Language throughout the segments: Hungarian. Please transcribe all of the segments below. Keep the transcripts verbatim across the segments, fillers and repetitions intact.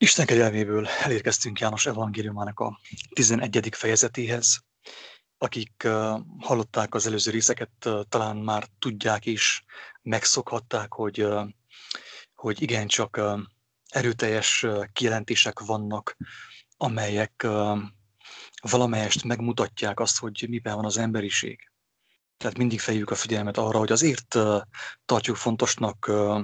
Isten kegyelméből elérkeztünk János evangéliumának a tizenegyedik fejezetéhez. Akik uh, hallották az előző részeket, uh, talán már tudják is, megszokhatták, hogy, uh, hogy igencsak uh, erőteljes uh, kijelentések vannak, amelyek uh, valamelyest megmutatják azt, hogy miben van az emberiség. Tehát mindig fejljük a figyelmet arra, hogy azért uh, tartjuk fontosnak uh,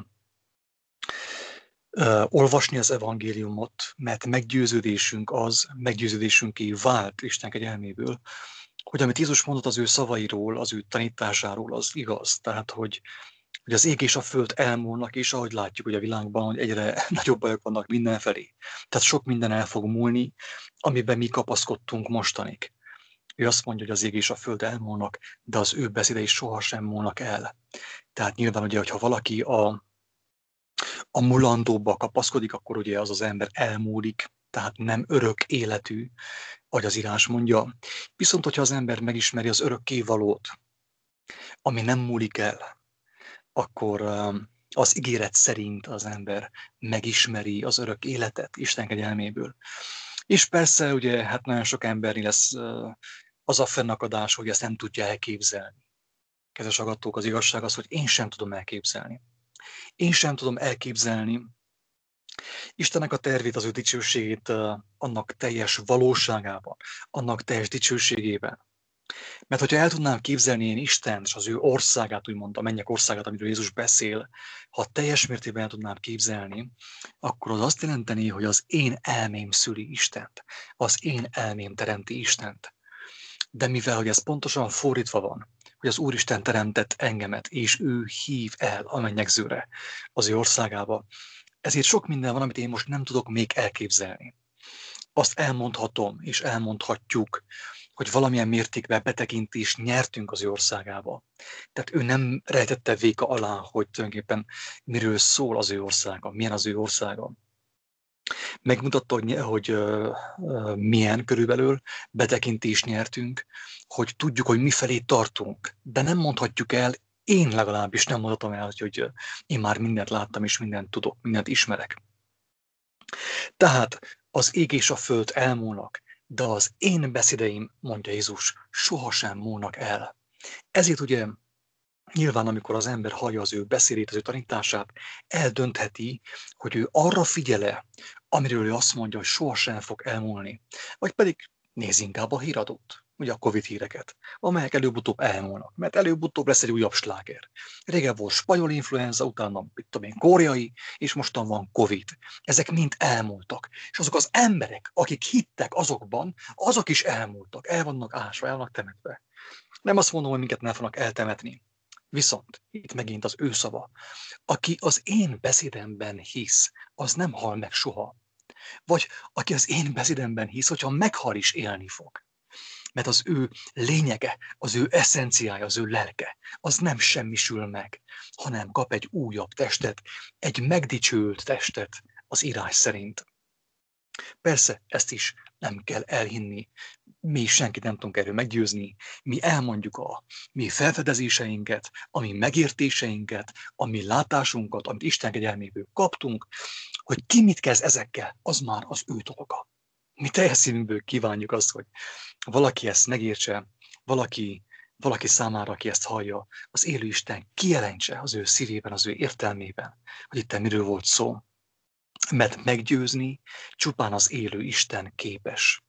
Uh, olvasni az evangéliumot, mert meggyőződésünk az, meggyőződésünké vált Isten kegyelméből, hogy amit Jézus mondott az ő szavairól, az ő tanításáról, az igaz. Tehát, hogy, hogy az ég és a föld elmúlnak, és ahogy látjuk, hogy a világban, hogy egyre nagyobb bajok vannak mindenfelé. Tehát sok minden el fog múlni, amiben mi kapaszkodtunk mostanig. Ő azt mondja, hogy az ég és a föld elmúlnak, de az ő beszédei sohasem múlnak el. Tehát nyilván ugye, hogyha valaki a a mulandóba kapaszkodik, akkor ugye az az ember elmúlik, tehát nem örök életű, ahogy az írás mondja. Viszont, hogyha az ember megismeri az örökkévalót, ami nem múlik el, akkor az ígéret szerint az ember megismeri az örök életet Isten kegyelméből. És persze, ugye, hát nagyon sok embernél lesz az a fennakadás, hogy ezt nem tudja elképzelni. Kedves hallgatók, az igazság az, hogy én sem tudom elképzelni. Én sem tudom elképzelni Istennek a tervét, az ő dicsőségét annak teljes valóságában, annak teljes dicsőségében. Mert hogyha el tudnám képzelni én Istent és az ő országát, úgymond a mennyek országát, amiről Jézus beszél, ha teljes mértékben el tudnám képzelni, akkor az azt jelenteni, hogy az én elmém szüli Istent. Az én elmém teremti Istent. De mivel, hogy ez pontosan fordítva van, hogy az Úristen teremtett engemet, és ő hív el a mennyegzőre, az ő országába, ezért sok minden van, amit én most nem tudok még elképzelni. Azt elmondhatom, és elmondhatjuk, hogy valamilyen mértékben betekintést nyertünk az ő országába. Tehát ő nem rejtette véka alá, hogy tulajdonképpen miről szól az ő országa, milyen az ő országa. Megmutatta, hogy, hogy uh, uh, milyen körülbelül betekintést nyertünk, hogy tudjuk, hogy mifelé tartunk, de nem mondhatjuk el, én legalábbis nem mondhatom el, hogy, hogy én már mindent láttam, és mindent tudok, mindent ismerek. Tehát az ég és a föld elmúlnak, de az én beszédeim, mondja Jézus, sohasem múlnak el. Ezért ugye nyilván, amikor az ember hallja az ő beszédét, az ő tanítását, eldöntheti, hogy ő arra figyele, amiről ő azt mondja, hogy sohasem fog elmúlni. Vagy pedig néz inkább a híradót, ugye a Covid híreket, amelyek előbb-utóbb elmúlnak, mert előbb-utóbb lesz egy újabb sláger. Régen volt spanyol influenza, utána, mit tudom én, koreai, és mostan van Covid. Ezek mind elmúltak. És azok az emberek, akik hittek azokban, azok is elmúltak, el vannak ásva, el vannak temetve. Nem azt mondom, hogy minket nem fognak eltemetni. Viszont itt megint az ő szava. Aki az én beszédemben hisz, az nem hal meg soha. Vagy aki az én beszédemben hisz, hogyha meghal is élni fog. Mert az ő lényege, az ő eszenciája, az ő lelke, az nem semmisül meg, hanem kap egy újabb testet, egy megdicsőült testet az írás szerint. Persze, ezt is nem kell elhinni. Mi senkit nem tudunk erről meggyőzni. Mi elmondjuk a mi felfedezéseinket, a mi megértéseinket, a mi látásunkat, amit Isten kegyelméből kaptunk, hogy ki mit kezd ezekkel, az már az ő dolga. Mi teljes szívünkből kívánjuk azt, hogy valaki ezt megértse, valaki, valaki számára, aki ezt hallja, az élő Isten kijelentse az ő szívében, az ő értelmében, hogy itt miről volt szó. Mert meggyőzni csupán az élő Isten képes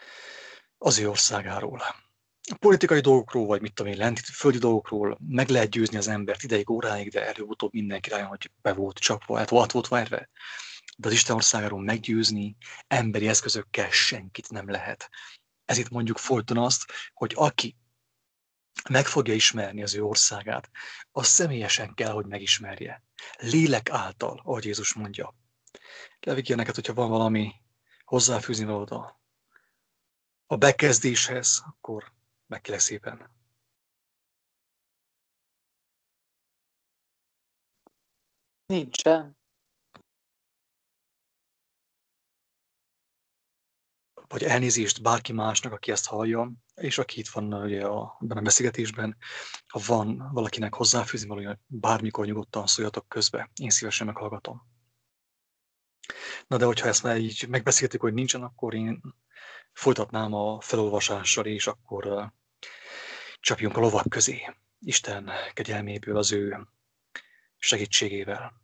az ő országáról. A politikai dolgokról, vagy mit tudom én, lenti földi dolgokról meg lehet győzni az embert ideig, óráig, de előbb-utóbb mindenki rájön, hogy be volt csapva, hát volt, volt verve. De az Isten országáról meggyőzni emberi eszközökkel senkit nem lehet. Ezért mondjuk folyton azt, hogy aki meg fogja ismerni az ő országát, az személyesen kell, hogy megismerje. Lélek által, ahogy Jézus mondja. Levik ilyeneket, hogyha van valami hozzáfűzni valód a, a bekezdéshez, akkor meg kell szépen. Nincsen. Vagy elnézést bárki másnak, aki ezt hallja, és aki itt van ugye a, a beszélgetésben, ha van valakinek hozzáfűzni valója, bármikor nyugodtan szóljatok közbe. Én szívesen meghallgatom. Na de hogyha ezt már így megbeszéltük, hogy nincsen, akkor én folytatnám a felolvasással, és akkor uh, csapjunk a lovak közé. Isten kegyelméből, az ő segítségével.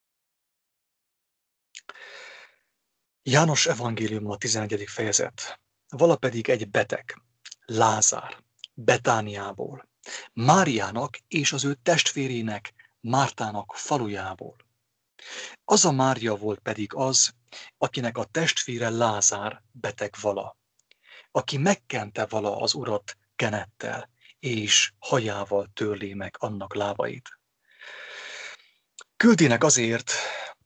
János evangélium a tizenegyedik fejezet. Vala pedig egy beteg, Lázár, Betániából, Máriának és az ő testvérének, Mártának falujából. Az a Mária volt pedig az, akinek a testvére Lázár beteg vala, aki megkente vala az urat kenettel, és hajával törli meg annak lábait. Küldének azért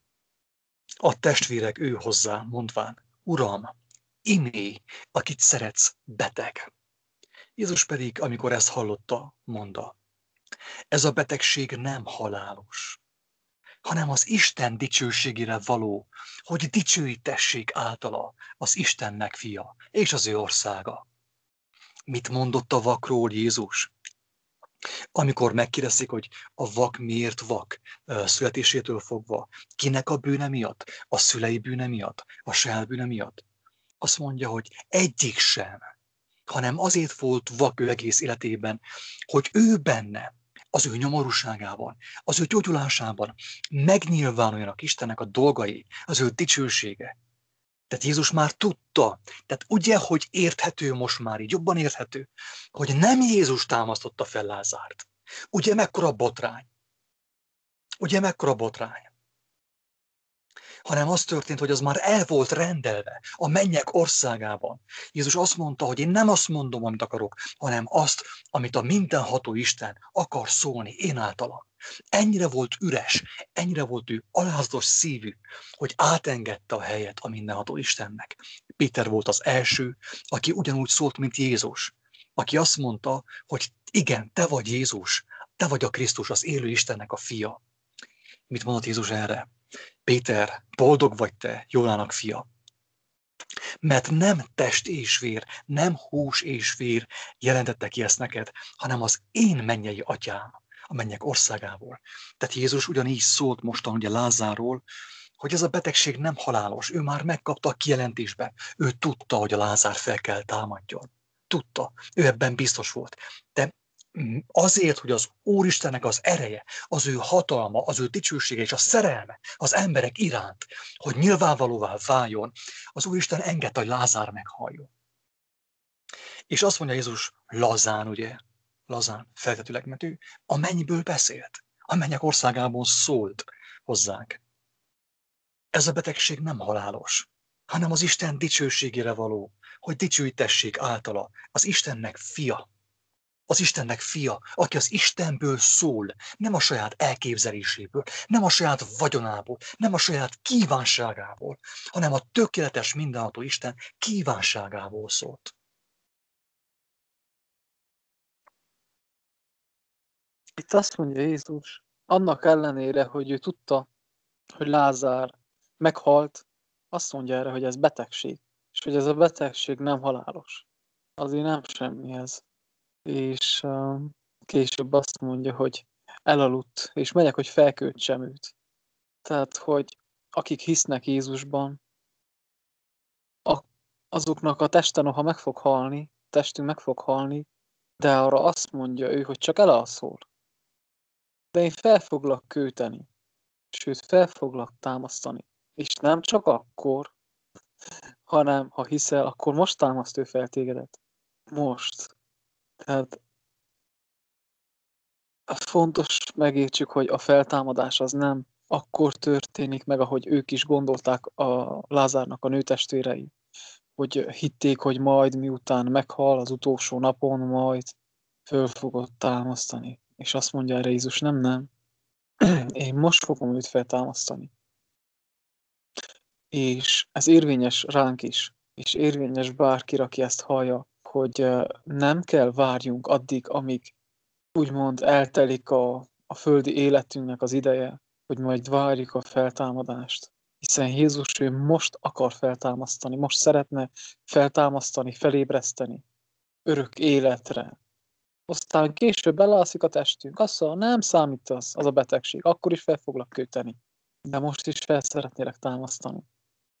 a testvérek ő hozzá, mondván, Uram, imé, akit szeretsz, beteg. Jézus pedig, amikor ezt hallotta, mondta, ez a betegség nem halálos, hanem az Isten dicsőségére való, hogy dicsőítessék általa az Istennek fia és az ő országa. Mit mondott a vakról Jézus? Amikor megkérdezik, hogy a vak miért vak, születésétől fogva, kinek a bűne miatt, a szülei bűne miatt, a saját bűne miatt, azt mondja, hogy egyik sem, hanem azért volt vak ő egész életében, hogy ő benne, az ő nyomorúságában, az ő gyógyulásában megnyilvánuljanak Istennek a dolgai, az ő dicsősége. Tehát Jézus már tudta, tehát ugye, hogy érthető most már, így jobban érthető, hogy nem Jézus támasztotta fel Lázárt. Ugye mekkora botrány? Ugye mekkora botrány? Hanem az történt, hogy az már el volt rendelve a mennyek országában. Jézus azt mondta, hogy én nem azt mondom, amit akarok, hanem azt, amit a mindenható Isten akar szólni én általam. Ennyire volt üres, ennyire volt ő alázatos szívű, hogy átengedte a helyet a mindenható Istennek. Péter volt az első, aki ugyanúgy szólt, mint Jézus. Aki azt mondta, hogy igen, te vagy Jézus, te vagy a Krisztus, az élő Istennek a fia. Mit mondott Jézus erre? Péter, boldog vagy te, Jónának fia. Mert nem test és vér, nem hús és vér jelentette ki ezt neked, hanem az én mennyei atyám, a mennyek országából. Tehát Jézus ugyanígy szólt mostan ugye Lázáról, hogy ez a betegség nem halálos. Ő már megkapta a kijelentésben. Ő tudta, hogy a Lázár fel kell támadjon. Tudta. Ő ebben biztos volt. De azért, hogy az Úristennek az ereje, az ő hatalma, az ő dicsősége és a szerelme az emberek iránt, hogy nyilvánvalóvá váljon, az Úristen engedte, hogy Lázár meghalljon. És azt mondja Jézus lazán, ugye, lazán, feltetőleg, mert ő a mennyből beszélt, a mennyek országából szólt hozzánk. Ez a betegség nem halálos, hanem az Isten dicsőségére való, hogy dicsőítessék általa az Istennek fia. Az Istennek fia, aki az Istenből szól, nem a saját elképzeléséből, nem a saját vagyonából, nem a saját kívánságából, hanem a tökéletes mindenható Isten kívánságából szólt. Itt azt mondja Jézus, annak ellenére, hogy ő tudta, hogy Lázár meghalt, azt mondja erre, hogy ez betegség, és hogy ez a betegség nem halálos. Azért nem semmi ez. És uh, később azt mondja, hogy elaludt, és megyek, hogy felköltsem őt. Tehát, hogy akik hisznek Jézusban, a, azoknak a teste noha meg fog halni, testünk meg fog halni, de arra azt mondja ő, hogy csak elalszol. De én fel foglak kőteni, sőt fel foglak támasztani. És nem csak akkor, hanem ha hiszel, akkor most támaszt ő fel tégedet. Most. Tehát fontos megértsük, hogy a feltámadás az nem akkor történik meg, ahogy ők is gondolták a Lázárnak a nőtestvérei, hogy hitték, hogy majd miután meghal az utolsó napon, majd föl fogod támasztani. És azt mondja erre Jézus, nem, nem. Én most fogom őt feltámasztani. És ez érvényes ránk is, és érvényes bárkire, aki ezt hallja, hogy nem kell várjunk addig, amíg úgymond eltelik a, a földi életünknek az ideje, hogy majd várjuk a feltámadást. Hiszen Jézus ő most akar feltámasztani, most szeretne feltámasztani, felébreszteni örök életre. Aztán később belalszik a testünk, azt mondja, nem számít az, az a betegség, akkor is fel foglak köteni. De most is fel szeretnélek támasztani.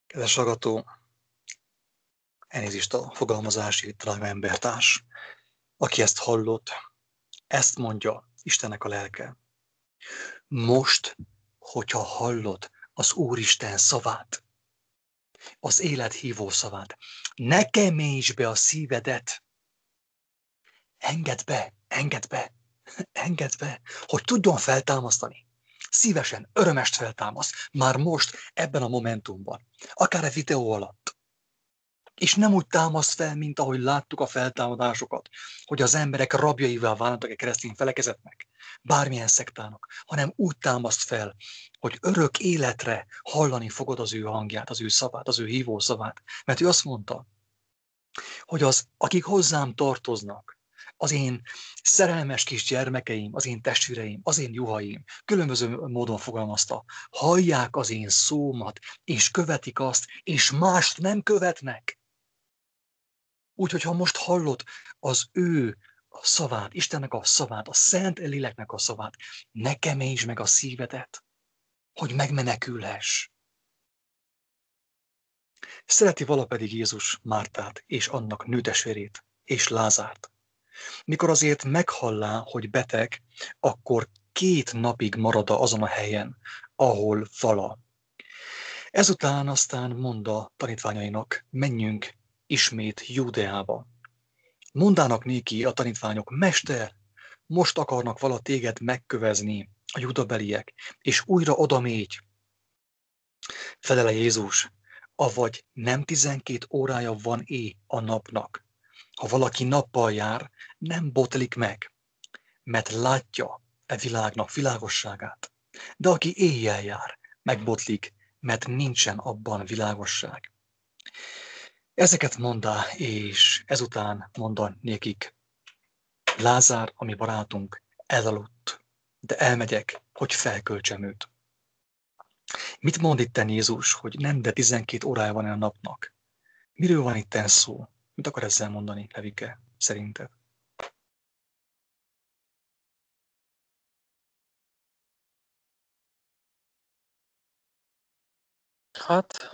Kedves hallgató, elnézést a fogalmazásért, drága embertárs, aki ezt hallott, ezt mondja Istennek a lelke. Most, hogyha hallod az Úristen szavát, az élet hívó szavát, ne keményítsd be a szívedet, engedd be, engedd be, engedd be, hogy tudjon feltámasztani. Szívesen, örömest feltámaszt, már most, ebben a momentumban, akár a videó alatt. És nem úgy támaszt fel, mint ahogy láttuk a feltámadásokat, hogy az emberek rabjaivá válnak a keresztény felekezetnek, bármilyen szektának, hanem úgy támaszt fel, hogy örök életre hallani fogod az ő hangját, az ő szavát, az ő hívó szavát. Mert ő azt mondta, hogy az, akik hozzám tartoznak, az én szerelmes kis gyermekeim, az én testvéreim, az én juhaim, különböző módon fogalmazta, hallják az én szómat, és követik azt, és mást nem követnek. Úgyhogy ha most hallod az ő szavát, Istennek a szavát, a Szent Léleknek a szavát, ne keményítsd meg a szívedet, hogy megmenekülhess. Szereti vala pedig Jézus Mártát és annak nőtestvérét és Lázárt. Mikor azért meghallá, hogy beteg, akkor két napig marad azon a helyen, ahol vala. Ezután aztán mondta tanítványainak, menjünk ismét Júdeába. Mondának néki a tanítványok, Mester, most akarnak vala téged megkövezni a judabeliek, és újra odamégy. Felele Jézus, avagy nem tizenkét órája van é a napnak. Ha valaki nappal jár, nem botlik meg, mert látja e világnak világosságát. De aki éjjel jár, megbotlik, mert nincsen abban világosság. Ezeket mondá, és ezután mondta nékik, Lázár, ami barátunk, elaludt, de elmegyek, hogy felköltsem őt. Mit mond itten Jézus, hogy nem, de tizenkét órája van a napnak? Miről van itten szó? Mit akar ezzel mondani, Levike, szerinted? Hát,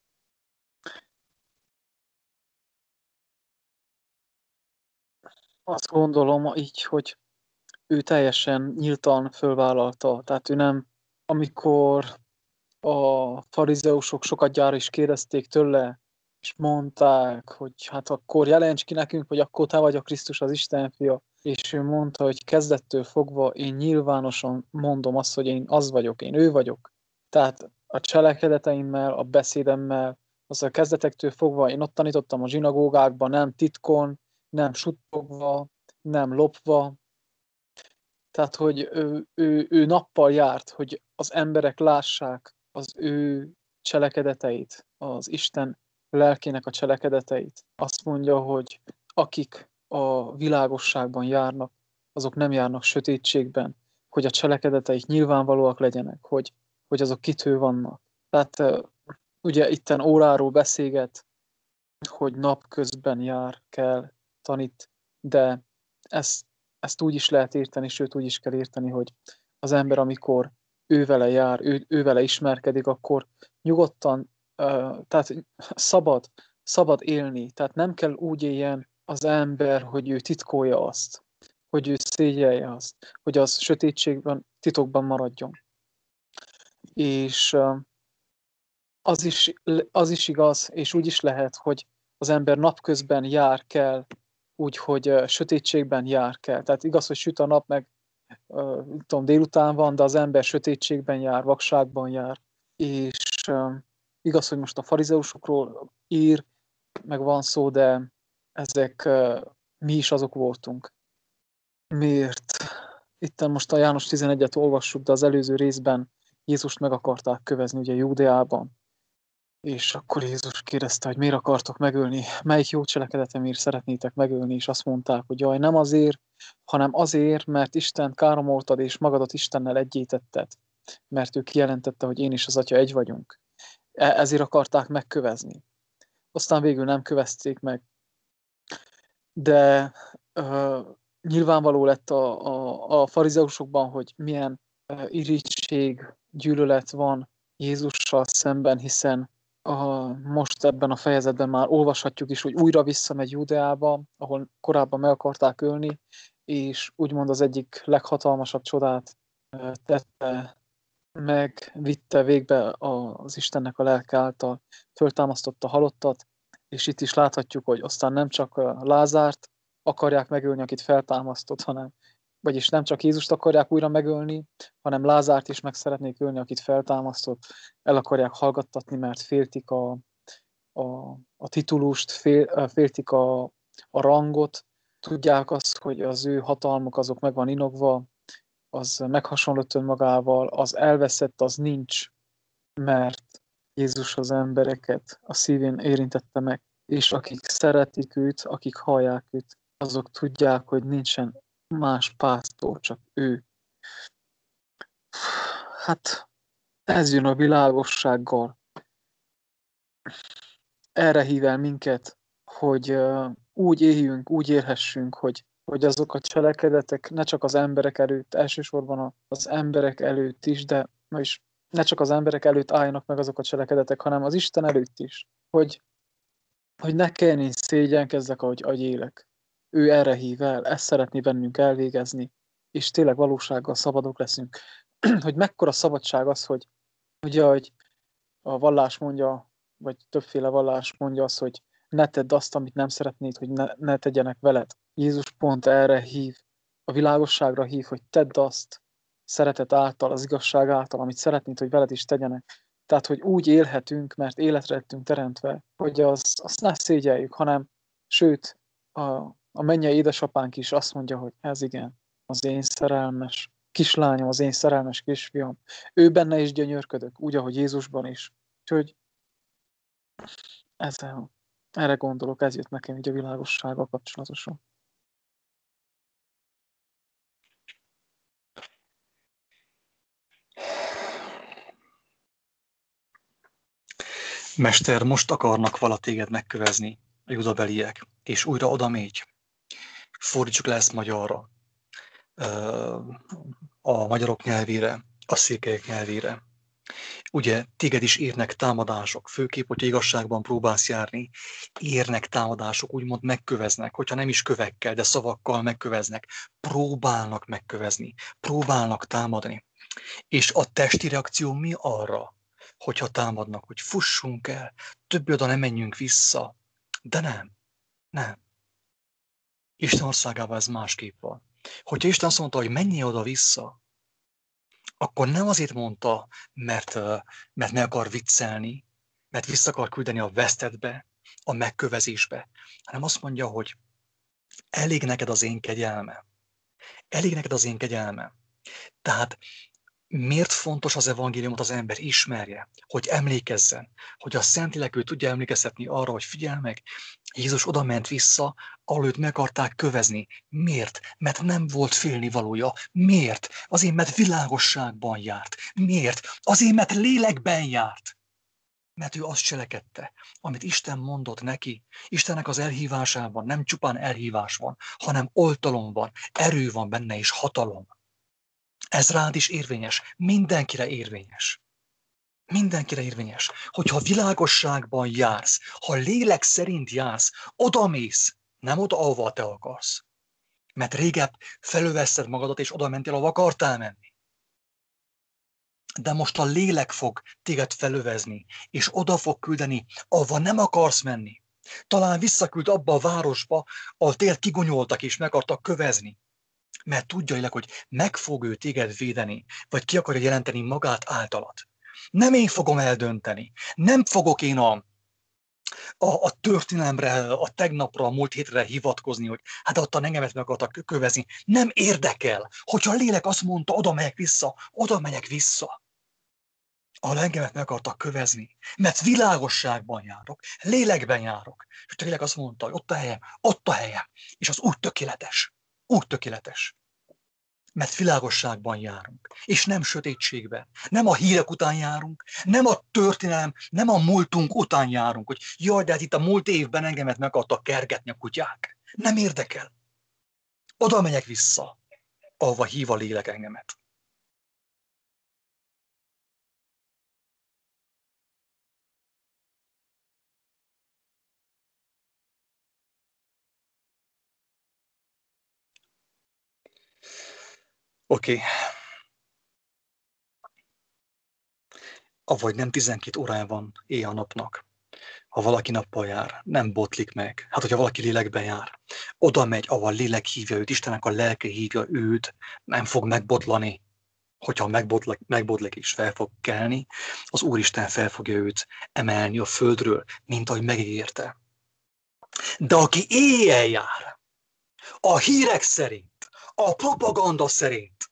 azt gondolom így, hogy ő teljesen nyíltan fölvállalta. Tehát ő nem, amikor a farizeusok sokat gyára is kérdezték tőle, és mondták, hogy hát akkor jelents ki nekünk, hogy akkor te vagy a Krisztus, az Isten fia. És ő mondta, hogy kezdettől fogva én nyilvánosan mondom azt, hogy én az vagyok, én ő vagyok. Tehát a cselekedeteimmel, a beszédemmel, az a kezdetektől fogva én ott tanítottam a zsinagógákban, nem titkon, nem suttogva, nem lopva. Tehát, hogy ő, ő, ő nappal járt, hogy az emberek lássák az ő cselekedeteit, az Isten lelkének a cselekedeteit. Azt mondja, hogy akik a világosságban járnak, azok nem járnak sötétségben, hogy a cselekedeteik nyilvánvalóak legyenek, hogy, hogy azok kitől vannak. Tehát ugye itten óráról beszélget, hogy napközben jár, kell, tanít, de ezt, ezt úgy is lehet érteni, sőt úgy is kell érteni, hogy az ember, amikor ő vele jár, ő, ő vele ismerkedik, akkor nyugodtan, uh, tehát szabad, szabad élni, tehát nem kell úgy éljen az ember, hogy ő titkolja azt, hogy ő szégyelje azt, hogy az sötétségben, titokban maradjon. És uh, az is, az is igaz, és úgy is lehet, hogy az ember napközben jár kell, úgy, hogy uh, sötétségben jár kell. Tehát igaz, hogy süt a nap, meg uh, tudom, délután van, de az ember sötétségben jár, vakságban jár. És uh, igaz, hogy most a farizeusokról ír, meg van szó, de ezek uh, mi is azok voltunk. Miért? Itten most a János tizenegyet olvassuk, de az előző részben Jézust meg akarták kövezni, ugye Júdeában. És akkor Jézus kérdezte, hogy miért akartok megölni, melyik jó cselekedetemért szeretnétek megölni, és azt mondták, hogy jaj, nem azért, hanem azért, mert Istent káromoltad, és magadat Istennel egyétetted, mert ő kijelentette, hogy én és az Atya egy vagyunk. E- ezért akarták megkövezni. Aztán végül nem kövezték meg. De uh, nyilvánvaló lett a, a, a farizeusokban, hogy milyen uh, irigység, gyűlölet van Jézussal szemben, hiszen a, most ebben a fejezetben már olvashatjuk is, hogy újra visszamegy Judeába, ahol korábban meg akarták ölni, és úgymond az egyik leghatalmasabb csodát tette meg, vitte végbe az Istennek a lelke által, föltámasztotta a halottat, és itt is láthatjuk, hogy aztán nem csak Lázárt akarják megölni, akit feltámasztott, hanem, vagyis nem csak Jézust akarják újra megölni, hanem Lázárt is meg szeretnék ölni, akit feltámasztott, el akarják hallgattatni, mert féltik a, a, a titulust, fél, féltik a, a rangot, tudják azt, hogy az ő hatalmuk azok meg van inogva, az meghasonlott önmagával, az elveszett, az nincs, mert Jézus az embereket a szívén érintette meg, és akik szeretik őt, akik hallják őt, azok tudják, hogy nincsen más pásztor, csak ő. Hát ez jön a világossággal. Erre hív el minket, hogy uh, úgy éljünk, úgy érhessünk, hogy, hogy azok a cselekedetek ne csak az emberek előtt, elsősorban az emberek előtt is, de is ne csak az emberek előtt álljanak meg azok a cselekedetek, hanem az Isten előtt is, hogy, hogy ne kelljen én szégyenkezzek, ahogy, ahogy élek. Ő erre hív el, ezt szeretné bennünk elvégezni, és tényleg valósággal szabadok leszünk. Hogy mekkora szabadság az, hogy ugye, hogy a vallás mondja, vagy többféle vallás mondja azt, hogy ne tedd azt, amit nem szeretnéd, hogy ne, ne tegyenek veled. Jézus pont erre hív, a világosságra hív, hogy tedd azt szeretet által, az igazság által, amit szeretnéd, hogy veled is tegyenek. Tehát, hogy úgy élhetünk, mert életre lettünk teremtve, hogy az, azt ne szégyeljük, hanem sőt, a, a mennyei édesapánk is azt mondja, hogy ez igen, az én szerelmes kislányom, az én szerelmes kisfiam. Ő benne is gyönyörködök, úgy, ahogy Jézusban is. Úgyhogy ezzel, erre gondolok, ez jött nekem így a világossággal kapcsolatosan. Mester, most akarnak vala téged megkövezni, a judabeliek, és újra oda mégy. Fordítsuk le ezt magyarra, a magyarok nyelvére, a székelyek nyelvére. Ugye téged is érnek támadások, főképp, hogyha igazságban próbálsz járni, érnek támadások, úgymond megköveznek, hogyha nem is kövekkel, de szavakkal megköveznek, próbálnak megkövezni, próbálnak támadni. És a testi reakció mi arra, hogyha támadnak, hogy fussunk el, többé oda nem menjünk vissza. De nem, nem. Isten országában ez másképp van. Hogyha Isten azt mondta, hogy menjél oda-vissza, akkor nem azért mondta, mert, mert meg akar viccelni, mert vissza akar küldeni a vesztetbe, a megkövezésbe, hanem azt mondja, hogy elég neked az én kegyelmem. Elég neked az én kegyelmem. Tehát miért fontos az evangéliumot az ember ismerje, hogy emlékezzen, hogy a Szentlélek ő tudja emlékeztetni arra, hogy figyelj meg, Jézus oda ment vissza, ahol őt meg akarták kövezni. Miért? Mert nem volt félnivalója. Miért? Azért, mert világosságban járt. Miért? Azért, mert lélekben járt. Mert ő azt cselekedte, amit Isten mondott neki. Istennek az elhívásában nem csupán elhívás van, hanem oltalom van, erő van benne és hatalom. Ez rád is érvényes, mindenkire érvényes. Mindenkire érvényes. Hogyha világosságban jársz, ha lélek szerint jársz, odamész, nem oda, ahova te akarsz. Mert régebb felülveszed magadat, és oda mentél, ahova akartál menni. De most a lélek fog téged felövezni, és oda fog küldeni, ahova nem akarsz menni. Talán visszaküld abba a városba, ahol téged kigonyoltak és meg akartak kövezni. Mert tudja, hogy meg fog ő téged védeni, vagy ki akarja jelenteni magát általad. Nem én fogom eldönteni. Nem fogok én a, a, a történelemre, a tegnapra, a múlt hétre hivatkozni, hogy hát ottan engemet meg akartak kövezni. Nem érdekel. Hogyha a lélek azt mondta, oda megyek vissza, oda megyek vissza. Ahol engemet meg akartak kövezni. Mert világosságban járok, lélekben járok. És a lélek azt mondta, hogy ott a helyem, ott a helyem. És az úgy tökéletes. Úgy tökéletes. Mert világosságban járunk, és nem sötétségben. Nem a hírek után járunk, nem a történelem, nem a múltunk után járunk, hogy jaj, de hát itt a múlt évben engemet meg akartak kergetni a kutyák. Nem érdekel. Oda megyek vissza, ahova hív a lélek engemet. Oké. Okay. Avagy nem tizenkét órája van éjjel a napnak. Ha valaki nappal jár, nem botlik meg. Hát, hogyha valaki lélekben jár, oda megy, ahol a lélek hívja őt, Istennek a lelke hívja őt, nem fog megbotlani. Hogyha megbotlik, megbotlik és fel fog kelni, az Úristen fel fogja őt emelni a földről, mint ahogy megígérte. De aki éjjel jár, a hírek szerint, a propaganda szerint,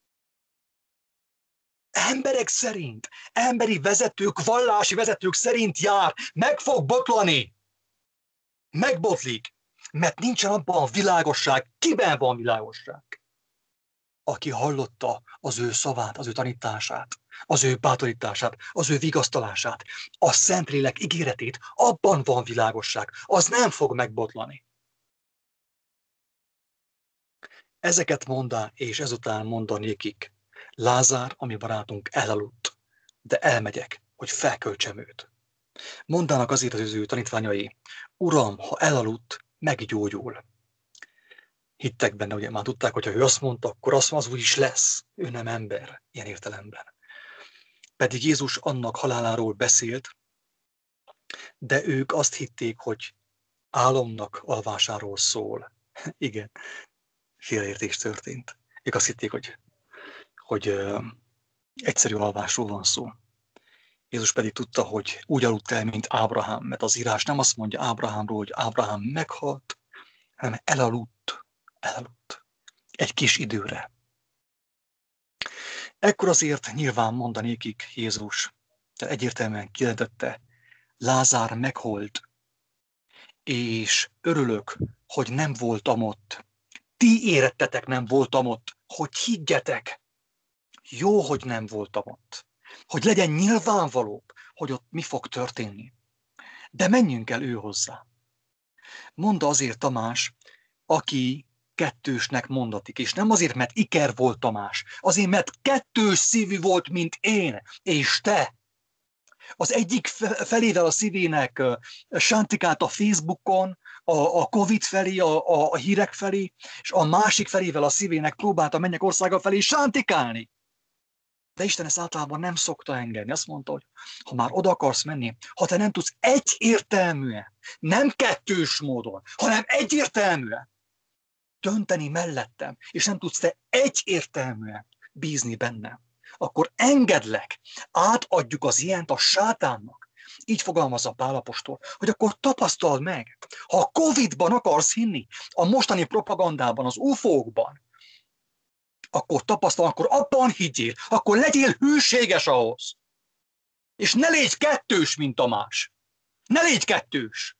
emberek szerint, emberi vezetők, vallási vezetők szerint jár, meg fog botlani. Megbotlik, mert nincsen abban a világosság. Kiben van világosság? Aki hallotta az ő szavát, az ő tanítását, az ő bátorítását, az ő vigasztalását, a Szentlélek ígéretét, abban van világosság. Az nem fog megbotlani. Ezeket mondá, és ezután mondanékik. Lázár, ami barátunk, elaludt, de elmegyek, hogy felköltsem őt. Mondának azért az ő tanítványai, Uram, ha elaludt, meggyógyul. Hittek benne, ugye már tudták, hogy ha ő azt mondta, akkor az, az úgy is lesz. Ő nem ember, ilyen értelemben. Pedig Jézus annak haláláról beszélt, de ők azt hitték, hogy álomnak alvásáról szól. Igen, félreértés történt. Ők azt hitték, hogy, hogy uh, egyszerű alvásról van szó. Jézus pedig tudta, hogy úgy aludt el, mint Ábrahám, mert az írás nem azt mondja Ábrahámról, hogy Ábrahám meghalt, hanem elaludt, elaludt. Egy kis időre. Ekkor azért nyilván mondanékik Jézus, tehát egyértelműen kijelentette, Lázár meghalt, és örülök, hogy nem voltam ott. Ti érettetek, nem voltam ott, hogy higgyetek. Jó, hogy nem voltam ott. Hogy legyen nyilvánvalóbb, hogy ott mi fog történni. De menjünk el ő hozzá. Mondta azért Tamás, aki kettősnek mondatik, és nem azért, mert iker volt Tamás, azért, mert kettős szívű volt, mint én és te. Az egyik felével a szívének sántikált a Facebookon, a, a Covid felé, a, a, a hírek felé, és a másik felével a szívének próbálta a mennyek országa felé sántikálni. De Isten ezt általában nem szokta engedni. Azt mondta, hogy ha már oda akarsz menni, ha te nem tudsz egyértelműen, nem kettős módon, hanem egyértelműen dönteni mellettem, és nem tudsz te egyértelműen bízni bennem, akkor engedlek, átadjuk az ilyent a sátánnak. Így fogalmazza Pál apostol, hogy akkor tapasztald meg, ha a Covidban akarsz hinni, a mostani propagandában, az ufókban, akkor tapasztal, akkor abban higgyél, akkor legyél hűséges ahhoz. És ne légy kettős, mint Tamás. Ne légy kettős.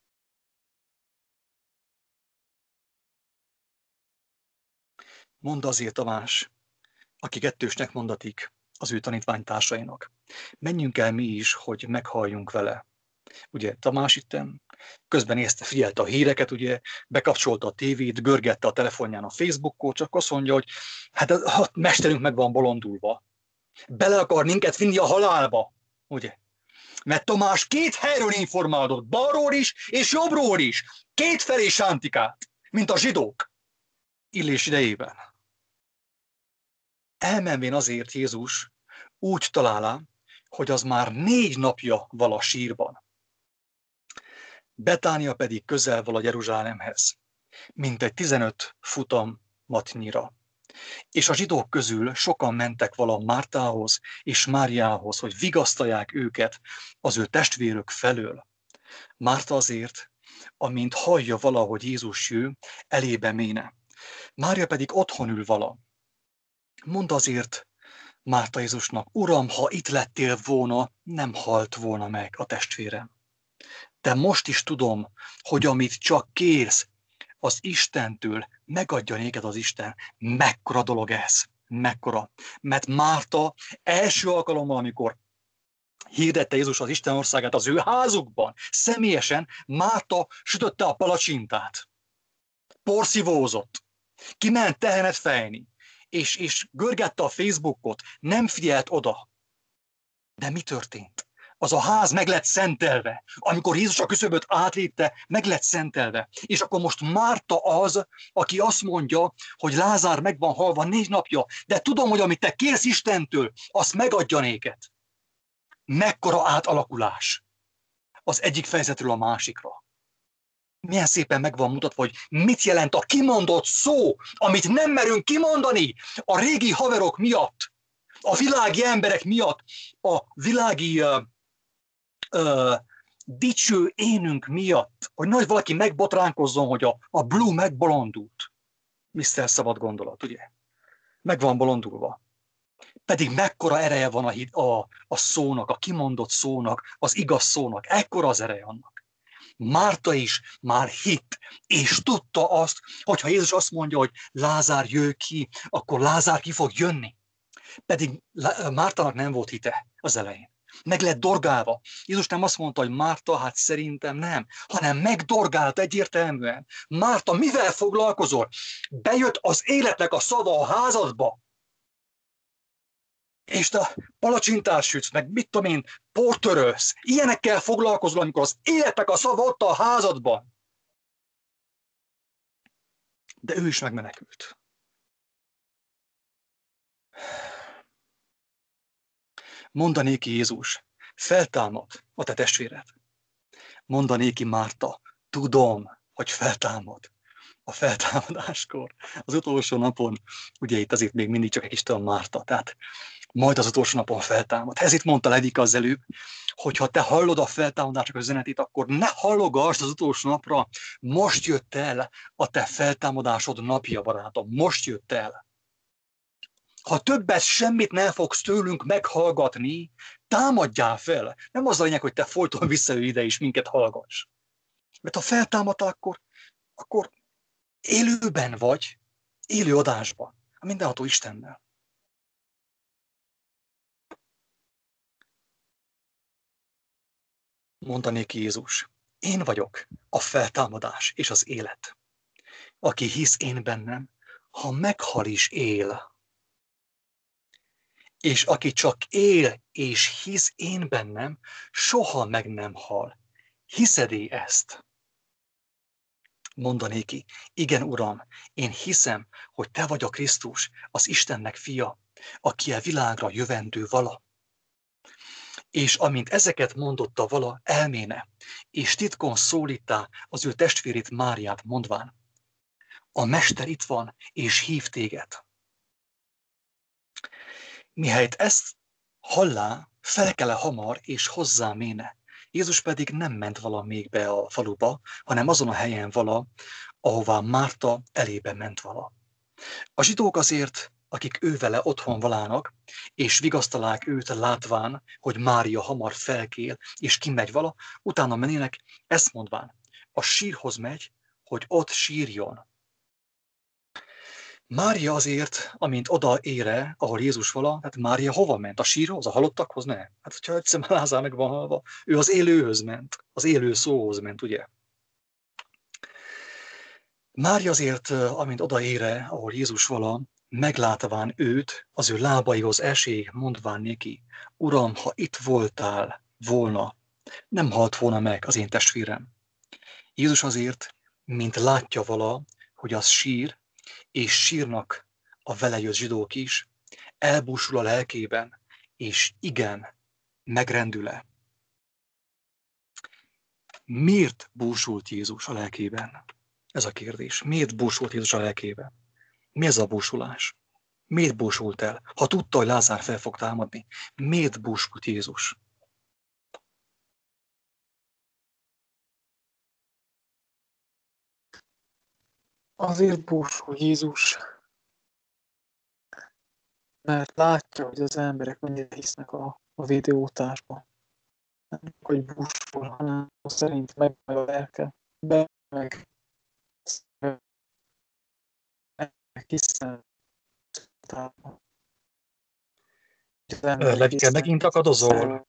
Mondd azért Tamás, aki kettősnek mondatik az ő tanítványtársainak. Menjünk el mi is, hogy meghalljunk vele. Ugye Tamás itten közben nézte, figyelte a híreket, ugye, bekapcsolta a tévét, görgette a telefonján a Facebookot, csak azt mondja, hogy hát a mesterünk meg van bolondulva. Bele akar minket vinni a halálba, ugye? Mert Tamás két helyről informálódott, balról is és jobbról is, kétfelé sántikált, mint a zsidók Illés idejében. Elmenvén azért Jézus úgy találá, hogy az már négy napja val a sírban. Betánia pedig közel val a Jeruzsálemhez, mintegy tizenöt futammatnyira. És a zsidók közül sokan mentek vala Mártához és Máriához, hogy vigasztalják őket az ő testvérök felől. Márta azért, amint hallja valahogy Jézus jön, elébe méne. Mária pedig otthon ül vala. Mondd azért Márta Jézusnak, Uram, ha itt lettél volna, nem halt volna meg a testvérem. De most is tudom, hogy amit csak kérsz az Istentől, megadja néked az Isten. Mekkora dolog ez? Mekkora? Mert Márta első alkalommal, amikor hirdette Jézus az Isten országát az ő házukban, személyesen Márta sütötte a palacsintát. Porszívózott. Kiment tehenet fejni. És, és görgette a Facebookot, nem figyelt oda. De mi történt? az a ház meg lett szentelve. Amikor Jézus a küszöböt átlépte, meg lett szentelve. És akkor most Márta az, aki azt mondja, hogy Lázár meg van halva négy napja, de tudom, hogy amit te kérsz Istentől, azt megadja néked. Mekkora átalakulás az egyik fejezetről a másikra. Milyen szépen meg van mutatva, hogy mit jelent a kimondott szó, amit nem merünk kimondani a régi haverok miatt, a világi emberek miatt, a világi uh, uh, dicső énünk miatt, hogy nagy valaki megbotránkozzon, hogy a, a Blue megbolondult. miszter Szabad Gondolat, ugye? Meg van bolondulva. Pedig mekkora ereje van a, a, a szónak, a kimondott szónak, az igaz szónak. Ekkora az ereje annak. Márta is már hitt, és tudta azt, hogy ha Jézus azt mondja, hogy Lázár jöjj ki, akkor Lázár ki fog jönni. Pedig Mártának nem volt hite az elején. Meg lett dorgálva. Jézus nem azt mondta, hogy Márta, hát szerintem nem, hanem megdorgált egyértelműen. Márta, mivel foglalkozol? Bejött az életnek a szava a házadba. És te palacsintás sütsz, meg mit tudom én, portörölsz. Ilyenekkel foglalkozol, amikor az életnek a szava ott a házadban. De ő is megmenekült. Mondanéki Jézus, feltámad a te testvéred. Mondanéki Márta, tudom, hogy feltámad. A feltámadáskor, az utolsó napon, ugye itt azért még mindig csak egy kis tudom Márta, tehát majd az utolsó napon feltámad. Ez itt mondta Levika az előbb, hogyha te hallod a feltámadások a üzenetét, akkor ne hallogass az utolsó napra, most jött el a te feltámadásod napja, barátom, most jött el. Ha többet semmit nem fogsz tőlünk meghallgatni, támadjál fel. Nem az a lényeg, hogy te folyton visszajöjj ide és minket hallgass. Mert ha feltámadtál, akkor, akkor élőben vagy, élő adásban, a mindenható Istennel. Mondanéki Jézus, én vagyok a feltámadás és az élet. Aki hisz én bennem, ha meghal is él. És aki csak él és hisz én bennem, soha meg nem hal. Hiszed-e ezt? Mondanéki, igen, Uram, én hiszem, hogy te vagy a Krisztus, az Istennek fia, aki a világra jövendő vala. És amint ezeket mondotta vala, elméne, és titkon szólítá az ő testvérét Máriát mondván, a Mester itt van, és hív téged. Mihelyt ezt hallá, felkele hamar, és hozzá méne. Jézus pedig nem ment vala még be a faluba, hanem azon a helyen vala, ahová Márta elébe ment vala. A zsidók azért, akik ő vele otthon valának, és vigasztalák őt látván, hogy Mária hamar felkél, és kimegy vala, utána menének, ezt mondván, a sírhoz megy, hogy ott sírjon. Mária azért, amint oda ére, ahol Jézus vala, hát Mária hova ment? A sírhoz, a halottakhoz? Ne. Hát, hogyha egyszer Lázár meg van halva, ő az élőhöz ment, az élő szóhoz ment, ugye? Mária azért, amint oda ére, ahol Jézus vala, meglátván őt, az ő lábaihoz esély, mondván néki, Uram, ha itt voltál volna, nem halt volna meg az én testvérem. Jézus azért, mint látja vala, hogy az sír, és sírnak a vele jött zsidók is, elbúsul a lelkében, és igen, megrendül-e. Miért búsult Jézus a lelkében? Ez a kérdés. Miért búsult Jézus a lelkében? Mi ez a búsulás? Miért búsult el? Ha tudta, hogy Lázár fel fog támadni, miért búsult Jézus? Azért búsul Jézus, mert látja, hogy az emberek mennyire hisznek a, a videótásba. Nem hogy búsul, hanem szerint meg a lelke, be meg hiszen Levike, megint akadozol.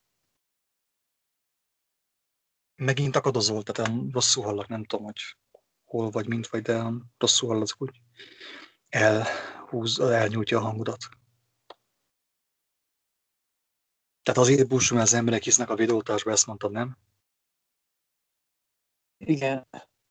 Megint akadozol, tehát rosszul hallak, nem tudom, hogy hol vagy, mint vagy, de rosszul hallak, úgy elhúz, elnyújtja a hangodat. Tehát azért búsul, mert az emberek hisznek a videótásba, ezt mondtad, nem? Igen.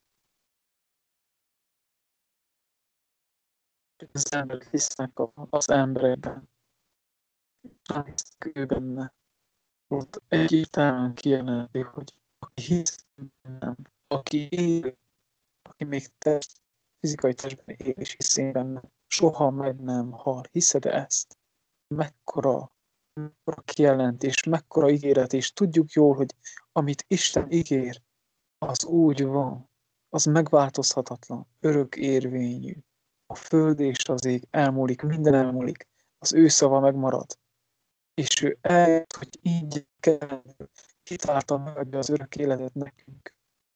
Az emberek hisznek az emberekben. Nem hisznek ő benne. Ott egyértelműen kijelenti, hogy aki hisz bennem, aki él, aki még test, fizikai testben él és hisz én benne, soha meg nem hal. Hiszed ezt? Mekkora, mekkora kijelentés, mekkora ígéret, és tudjuk jól, hogy amit Isten ígér, az úgy van, az megváltozhatatlan, örök érvényű. A föld és az ég elmúlik, minden elmúlik, az ő szava megmarad. És ő eljött, hogy így kell, hitáltal megadja az örök életet nekünk.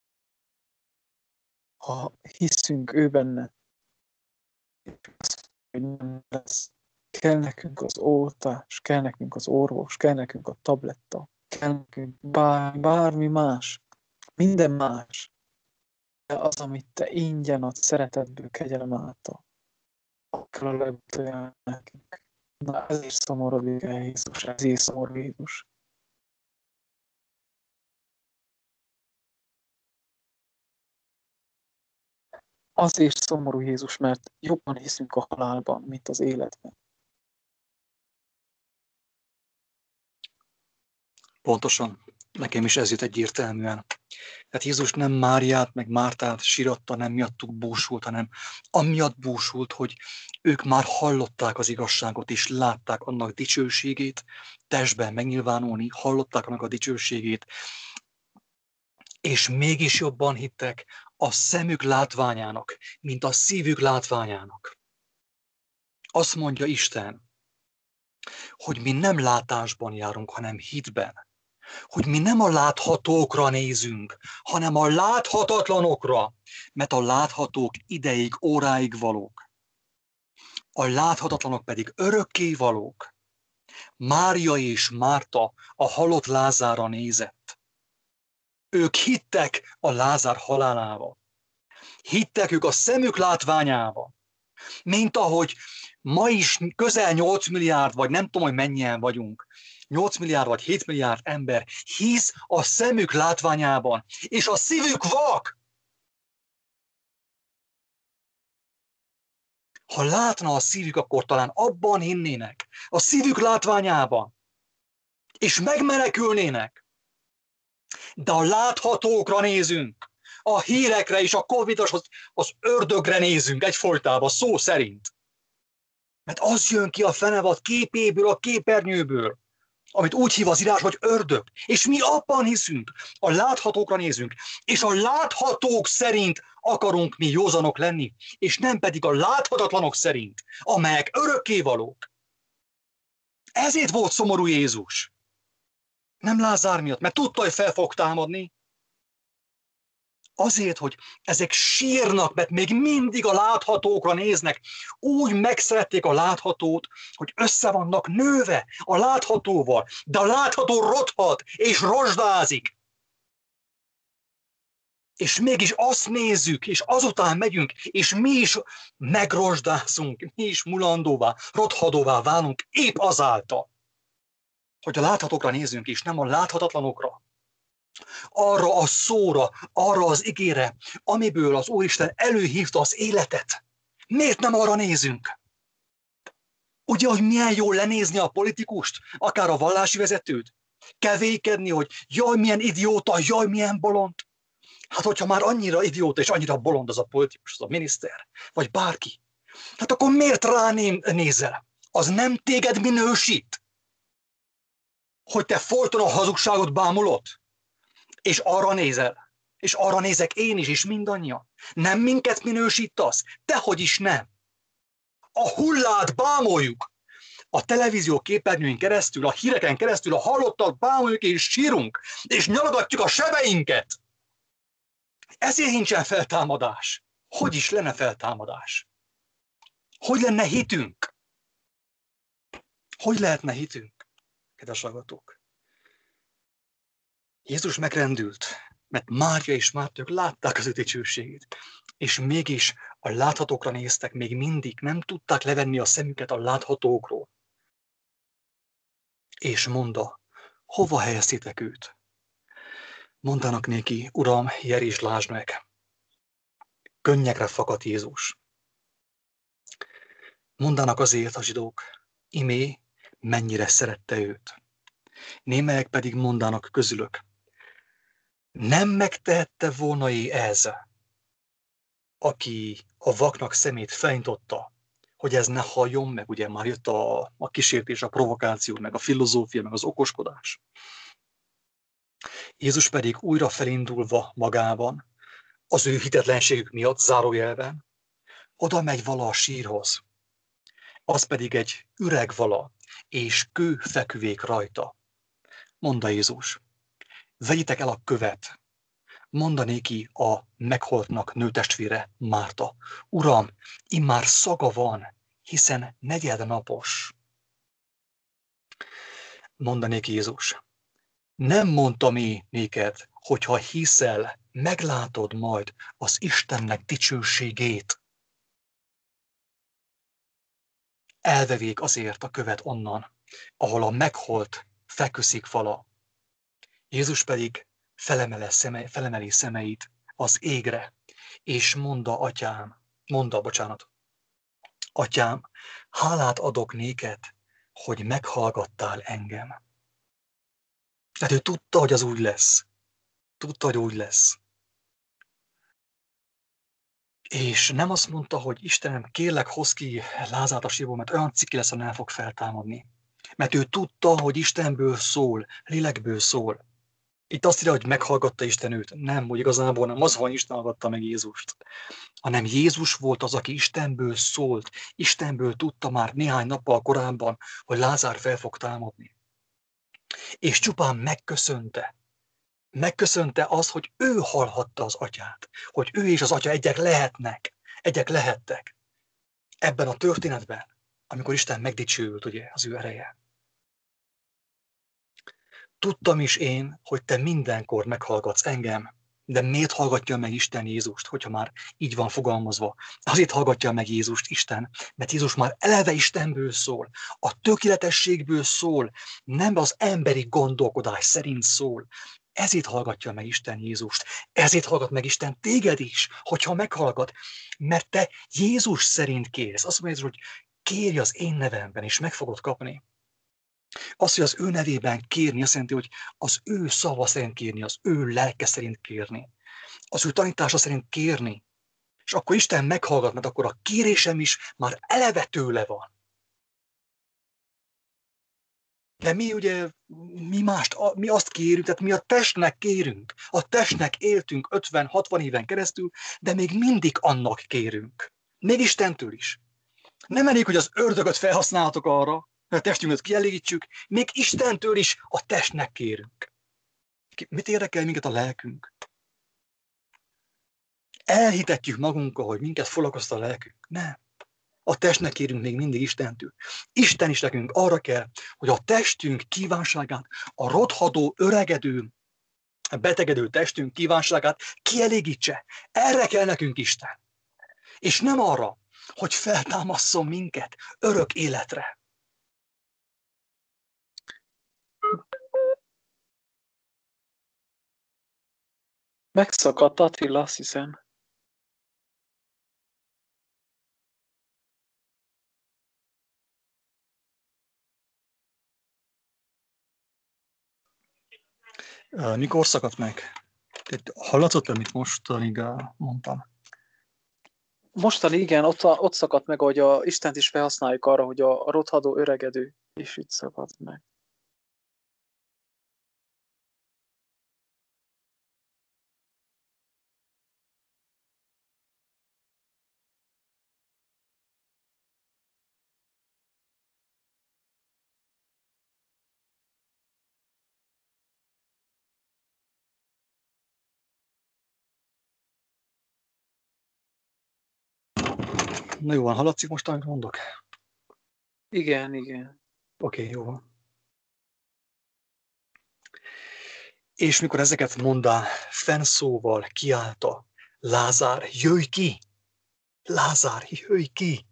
Ha hiszünk ő benne, és azt, hogy nem lesz, kell nekünk az oltás, kell nekünk az orvos, kell nekünk a tabletta, kell nekünk bár, bármi más, minden más. De az, amit te ingyen adsz szeretetből, kegyelem által, akkor a legutoljára nekünk. Na ezért szomorodik el Jézus, ezért szomorú Jézus. Azért szomorú Jézus, mert jobban hiszünk a halálban, mint az életben. Pontosan. Nekem is ez jut egyértelműen. Tehát Jézus nem Máriát, meg Mártát síratta, nem miattuk búsult, hanem amiatt búsult, hogy ők már hallották az igazságot, és látták annak dicsőségét, testben megnyilvánulni, hallották annak a dicsőségét, és mégis jobban hittek a szemük látványának, mint a szívük látványának. Azt mondja Isten, hogy mi nem látásban járunk, hanem hitben. Hogy mi nem a láthatókra nézünk, hanem a láthatatlanokra, mert a láthatók ideig, óráig valók. A láthatatlanok pedig örökké valók. Mária és Márta a halott Lázárra nézett. Ők hittek a Lázár halálába. Hittek ők a szemük látványába. Mint ahogy ma is közel nyolc milliárd, vagy nem tudom, hogy mennyien vagyunk, nyolc milliárd vagy hét milliárd ember hisz a szemük látványában, és a szívük vak. Ha látna a szívük, akkor talán abban hinnének, a szívük látványában, és megmenekülnének. De a láthatókra nézünk, a hírekre és a covidoshoz, az ördögre nézünk egyfolytában, szó szerint. Mert az jön ki a fenevad képéből, a képernyőből, amit úgy hív az írás, hogy ördög. És mi abban hiszünk, a láthatókra nézünk, és a láthatók szerint akarunk mi józanok lenni, és nem pedig a láthatatlanok szerint, amelyek örökkévalók. Ezért volt szomorú Jézus. Nem Lázár miatt, mert tudta, hogy fel fog támadni. Azért, hogy ezek sírnak, mert még mindig a láthatókra néznek. Úgy megszerették a láthatót, hogy össze vannak nőve a láthatóval, de a látható rothat és rozsdázik. És mégis azt nézzük, és azután megyünk, és mi is megrozsdázunk, mi is mulandóvá, rothadóvá válunk épp azáltal, hogy a láthatókra nézünk, és nem a láthatatlanokra. Arra a szóra, arra az igére, amiből az Úristen előhívta az életet. Miért nem arra nézünk? Ugye, hogy milyen jó lenézni a politikust, akár a vallási vezetőt? Kevékedni, hogy jaj, milyen idióta, jaj, milyen bolond. Hát, hogyha már annyira idióta és annyira bolond az a politikus, az a miniszter, vagy bárki, hát akkor miért ráném nézel? Az nem téged minősít? Hogy te folyton a hazugságot bámulod? És arra nézel. És arra nézek én is, és mindannyian. Nem minket minősítasz? Dehogy is nem. A hullát bámoljuk. A televízió képernyőn keresztül, a híreken keresztül, a hallottat bámoljuk és sírunk, és nyalogatjuk a sebeinket. Ezért nincsen feltámadás. Hogy is lenne feltámadás? Hogy lenne hitünk? Hogy lehetne hitünk, kedves hallgatók? Jézus megrendült, mert Mária és Márta látták az ő dicsőségét, és mégis a láthatókra néztek, még mindig nem tudták levenni a szemüket a láthatókról. És mondta, hova helyeztétek őt? Mondanak néki, Uram, jer és lásd meg. Könnyekre fakadt Jézus. Mondanak azért a zsidók, imé, mennyire szerette őt. Némelyek pedig mondanak közülök, nem megtehette volna-é ez, aki a vaknak szemét fenyitotta, hogy ez ne halljon meg, ugye már jött a, a kísértés, a provokáció, meg a filozófia, meg az okoskodás. Jézus pedig újra felindulva magában, az ő hitetlenségük miatt, zárójelben, oda megy vala a sírhoz. Az pedig egy üreg vala, és kő feküvék rajta. Mondta Jézus, vegyitek el a követ. Mondta néki a megholtnak nőtestvére, Márta. Uram, immár szaga van, hiszen negyednapos. Mondta néki Jézus, nem mondtam én néked, hogyha hiszel, meglátod majd az Istennek dicsőségét. Elvevék azért a követ onnan, ahol a megholt feküszik fala. Jézus pedig felemeli, szeme, felemeli szemeit az égre, és mondta atyám, mondta, bocsánat, atyám, hálát adok néked, hogy meghallgattál engem. Tehát ő tudta, hogy az úgy lesz. Tudta, hogy úgy lesz. És nem azt mondta, hogy Istenem, kérlek, hozz ki Lázát a sírból, mert olyan ciki lesz, ha nem fog feltámadni. Mert ő tudta, hogy Istenből szól, lélekből szól. Itt azt írja, hogy meghallgatta Isten őt. Nem, hogy igazából nem az, hogy Isten hallgatta meg Jézust, hanem Jézus volt az, aki Istenből szólt. Istenből tudta már néhány nappal korábban, hogy Lázár fel fog támadni. És csupán megköszönte. Megköszönte az, hogy ő hallhatta az atyát, hogy ő és az atya egyek lehetnek, egyek lehettek ebben a történetben, amikor Isten megdicsőült, ugye, az ő ereje. Tudtam is én, hogy te mindenkor meghallgatsz engem, de miért hallgatja meg Isten Jézust, hogyha már így van fogalmazva? Azért hallgatja meg Jézust Isten, mert Jézus már eleve Istenből szól, a tökéletességből szól, nem az emberi gondolkodás szerint szól. Ezért hallgatja meg Isten Jézust, ezért hallgat meg Isten téged is, hogyha meghallgat, mert te Jézus szerint kérsz. Azt mondja, hogy kérj az én nevemben, és meg fogod kapni. Az, hogy az ő nevében kérni, azt jelenti, hogy az ő szava szerint kérni, az ő lelke szerint kérni, az ő tanítása szerint kérni. És akkor Isten meghallgat, mert akkor a kérésem is már eleve tőle van. De mi ugye, mi mást, mi azt kérünk, tehát mi a testnek kérünk. A testnek éltünk ötven-hatvan éven keresztül, de még mindig annak kérünk. Még Istentől is. Nem elég, hogy az ördögöt felhasználhatok arra, hogy a testünket kielégítsük, még Istentől is a testnek kérünk. Mit érdekel minket a lelkünk? Elhitetjük magunkkal, hogy minket foglalkoztat a lelkünk. Nem. A testnek kérünk még mindig Istentől. Isten is nekünk arra kell, hogy a testünk kívánságát, a rothadó, öregedő, betegedő testünk kívánságát kielégítse. Erre kell nekünk Isten. És nem arra, hogy feltámasszon minket örök életre. Megszakadt Attila, azt hiszem. Mikor szakadt meg? Hallatszott, amit mostanig mondtam? Mostan igen, ott, ott szakadt meg, hogy a Istent is felhasználjuk arra, hogy a, a rothadó öregedő is itt szakadt meg. Na jó van, hallatszik most, amit mondok? Igen, igen. Oké, okay, jó van. És mikor ezeket mondta, fennszóval kiálta, Lázár, jöjj ki! Lázár, jöjj ki!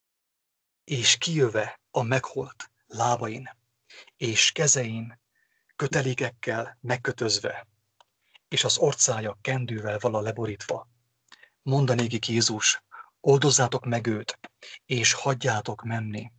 És kijöve a megholt lábain, és kezein kötelékekkel megkötözve, és az orcája kendővel vala leborítva. Mondanékik Jézus, oldozzátok meg őt, és hagyjátok menni.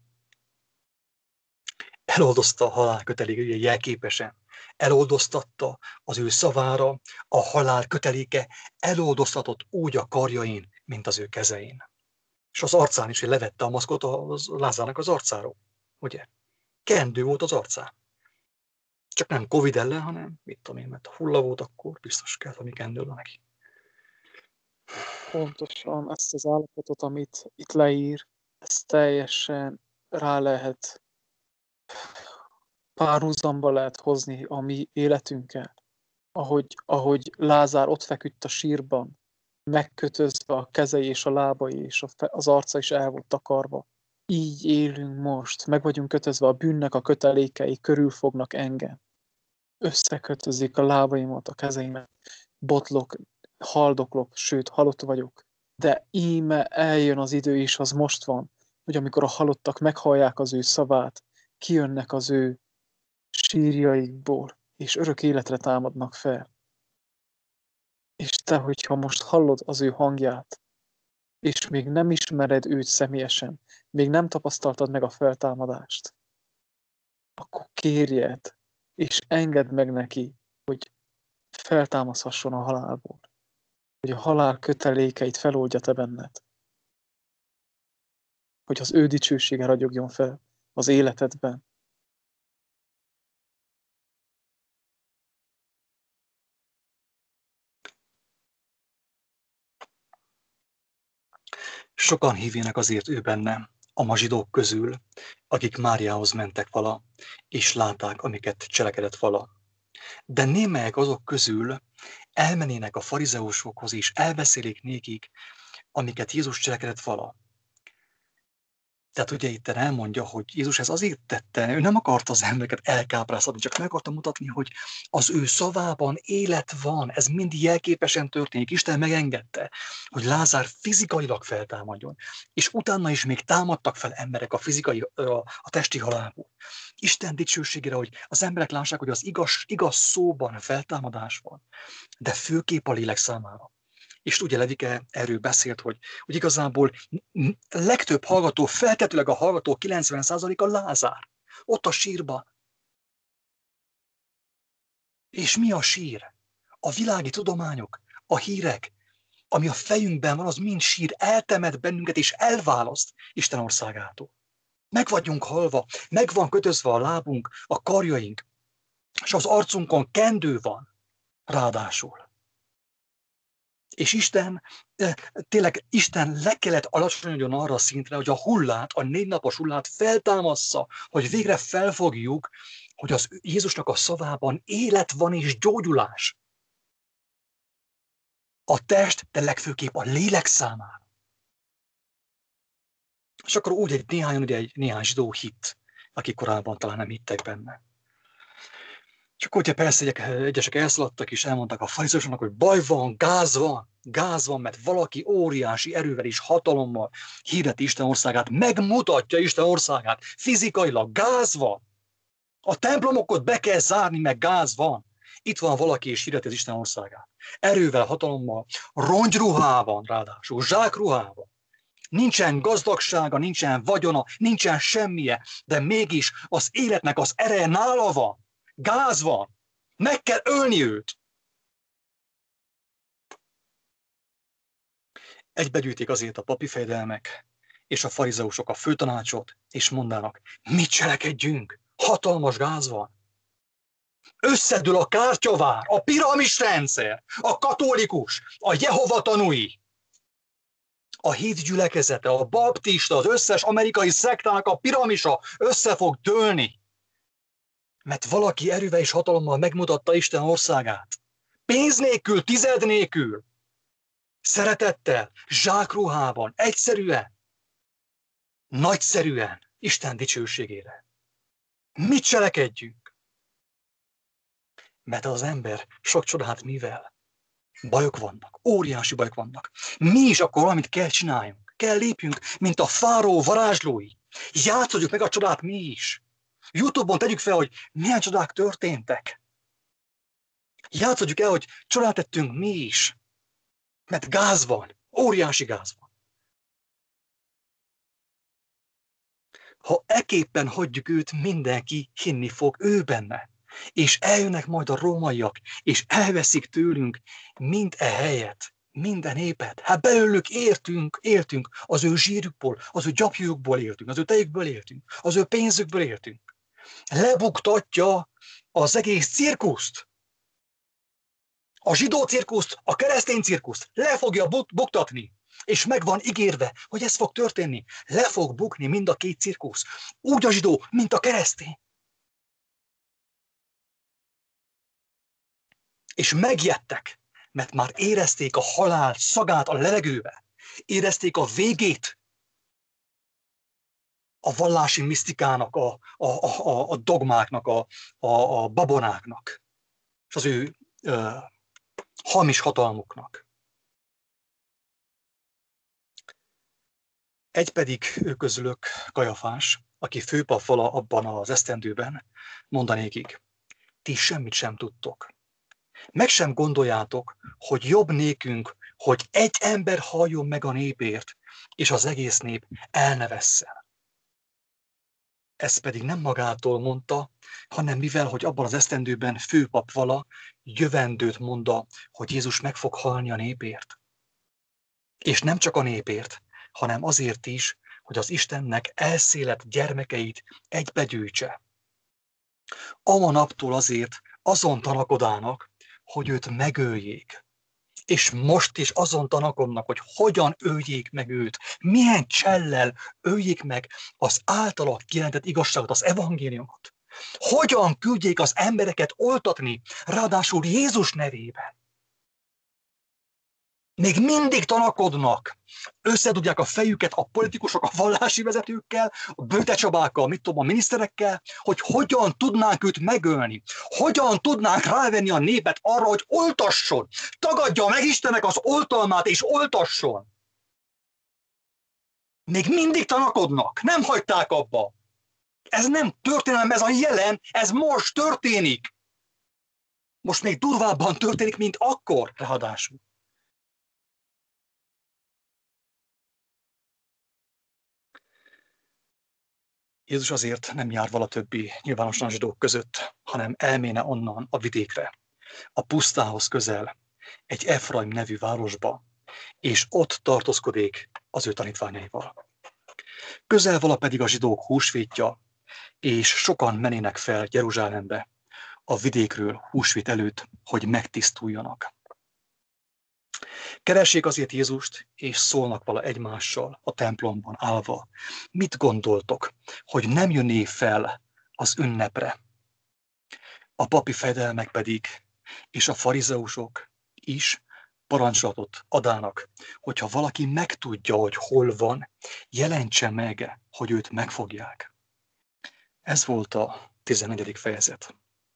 Eloldozta a halál köteléke jelképesen. Eloldoztatta az ő szavára, a halál köteléke eloldoztatott úgy a karjain, mint az ő kezein. És az arcán is, hogy levette a maszkot a Lázárnak az arcáról. Ugye? Kendő volt az arcán. Csak nem Covid ellen, hanem mit tudom én, mert a hulla volt, akkor biztos kell, ami kendő neki. Pontosan ezt az állapotot, amit itt leír, ezt teljesen rá lehet párhuzamba lehet hozni a mi életünkkel. Ahogy, ahogy Lázár ott feküdt a sírban, megkötözve a kezei és a lábai, és az arca is el volt takarva. Így élünk most, meg vagyunk kötözve, a bűnnek a kötelékei körülfognak engem. Összekötözik a lábaimat, a kezeimet, botlok, haldoklok, sőt, halott vagyok. De íme eljön az idő, és az most van, hogy amikor a halottak meghallják az ő szavát, kijönnek az ő sírjaikból, és örök életre támadnak fel. És te, hogyha most hallod az ő hangját, és még nem ismered őt személyesen, még nem tapasztaltad meg a feltámadást, akkor kérjed, és engedd meg neki, hogy feltámaszhasson a halálból. Hogy a halál kötelékeit feloldja te benned. Hogy az ő dicsősége ragyogjon fel az életedben. Sokan hívjanak azért ő benne, a mazsidók közül, akik Máriához mentek vala, és látták, amiket cselekedett vala. De némelyek azok közül elmenének a farizeusokhoz, és elbeszélik nékik, amiket Jézus cselekedett vala. Tehát ugye itt elmondja, hogy Jézus ez azért tette, ő nem akarta az embereket elkápráztatni, csak meg akarta mutatni, hogy az ő szavában élet van, ez mind jelképesen történik. Isten megengedte, hogy Lázár fizikailag feltámadjon, és utána is még támadtak fel emberek a fizikai, a, a testi halálból. Isten dicsőségére, hogy az emberek lássák, hogy az igaz, igaz szóban feltámadás van, de főképp a lélek számára. És ugye Levike erről beszélt, hogy, hogy igazából a legtöbb hallgató, feltetőleg a hallgató kilencven százaléka Lázár. Ott a sírban. És mi a sír? A világi tudományok, a hírek, ami a fejünkben van, az mind sír, eltemet bennünket és elválaszt Isten országától. Meg vagyunk halva, meg van kötözve a lábunk, a karjaink, és az arcunkon kendő van ráadásul. És Isten, tényleg Isten le kellett alacsonyodjon arra a szintre, hogy a hullát, a négy napos hullát feltámassza, hogy végre felfogjuk, hogy az Jézusnak a szavában élet van és gyógyulás. A test, de legfőképp a lélek számára. És akkor úgy egy néhány, ugye egy néhány zsidó hitt, akik korábban talán nem hittek benne. És akkor ugye persze egyesek elszaladtak és elmondták a farizeusoknak, hogy baj van, gáz van, gáz van, mert valaki óriási erővel és hatalommal hirdeti Isten országát, megmutatja Isten országát, fizikailag gáz van. A templomokat be kell zárni, meg gáz van. Itt van valaki és hirdeti az Isten országát. Erővel, hatalommal, rongyruhában ráadásul, zsákruhában. Nincsen gazdagsága, nincsen vagyona, nincsen semmije, de mégis az életnek az ereje nála van. Gáz van. Meg kell ölni őt. Egybegyűjtik azért a papi fejedelmek és a farizeusok a főtanácsot, és mondanak, mit cselekedjünk? Hatalmas gáz van. Összedől a kártyavár, a piramis rendszer, a katolikus, a Jehova tanúi, a hit gyülekezete, a baptista, az összes amerikai szektának a piramisa össze fog dőlni. Mert valaki erővel és hatalommal megmutatta Isten országát. Pénz nélkül, tized nélkül. Szeretettel, zsákruhában, egyszerűen, nagyszerűen, Isten dicsőségére. Mit cselekedjünk? Mert az ember sok csodát mivel? Bajok vannak, óriási bajok vannak. Mi is akkor valamit kell csináljunk. Kell lépjünk, mint a fáró varázslói. Játszodjuk meg a csodát mi is. YouTube-on tegyük fel, hogy milyen csodák történtek. Játszodjuk el, hogy csodát tettünk mi is. Mert gáz van. Óriási gáz van. Ha eképpen hagyjuk őt, mindenki hinni fog ő benne. És eljönnek majd a rómaiak, és elveszik tőlünk mind e helyet, minden népet. Hát belőlük értünk, éltünk, az ő zsírükból, az ő gyapjukból éltünk, az ő tejükből éltünk, az ő pénzükből éltünk. Lebuktatja az egész cirkuszt. A zsidó cirkuszt, a keresztény cirkuszt le fogja buktatni. És meg van ígérve, hogy ez fog történni. Le fog bukni mind a két cirkusz. Úgy a zsidó, mint a keresztény. És megjettek, mert már érezték a halál szagát a levegőbe. Érezték a végét a vallási misztikának, a, a, a, a dogmáknak, a, a, a babonáknak, és az ő ö, hamis hatalmuknak. Egy pedig ő közülök, Kajafás, aki főpap vala abban az esztendőben, mondanékig, ti semmit sem tudtok. Meg sem gondoljátok, hogy jobb nékünk, hogy egy ember halljon meg a népért, és az egész nép elnevesszen. Ezt pedig nem magától mondta, hanem mivel, hogy abban az esztendőben főpap vala, jövendőt mondta, hogy Jézus meg fog halni a népért. És nem csak a népért, hanem azért is, hogy az Istennek elszélet gyermekeit egybegyűjtse. Ama naptól azért azon tanakodának, hogy őt megöljék. És most is azon tanakodnak, hogy hogyan öljék meg őt, milyen csellel öljék meg az általa kijelentett igazságot, az evangéliumot. Hogyan küldjék az embereket oltatni, ráadásul Jézus nevében. Még mindig tanakodnak, összedugják a fejüket a politikusok, a vallási vezetőkkel, a bőtecsabákkal, mit tudom, a miniszterekkel, hogy hogyan tudnánk őt megölni, hogyan tudnánk rávenni a népet arra, hogy oltasson, tagadja meg Istennek az oltalmát, és oltasson. Még mindig tanakodnak, nem hagyták abba. Ez nem történelem, ez a jelen, ez most történik. Most még durvábban történik, mint akkor, ráadásul. Jézus azért nem jár vala többi nyilvánosan zsidók között, hanem elméne onnan a vidékre, a pusztához közel, egy Efraim nevű városba, és ott tartózkodik az ő tanítványaival. Közel vala pedig a zsidók húsvétja, és sokan menének fel Jeruzsálembe a vidékről húsvét előtt, hogy megtisztuljanak. Keressék azért Jézust, és szólnak vala egymással a templomban állva. Mit gondoltok, hogy nem jönné fel az ünnepre? A papi fejedelmek pedig, és a farizeusok is parancsolatot adának, hogyha valaki megtudja, hogy hol van, jelentse meg, hogy őt megfogják. Ez volt a tizennegyedik fejezet.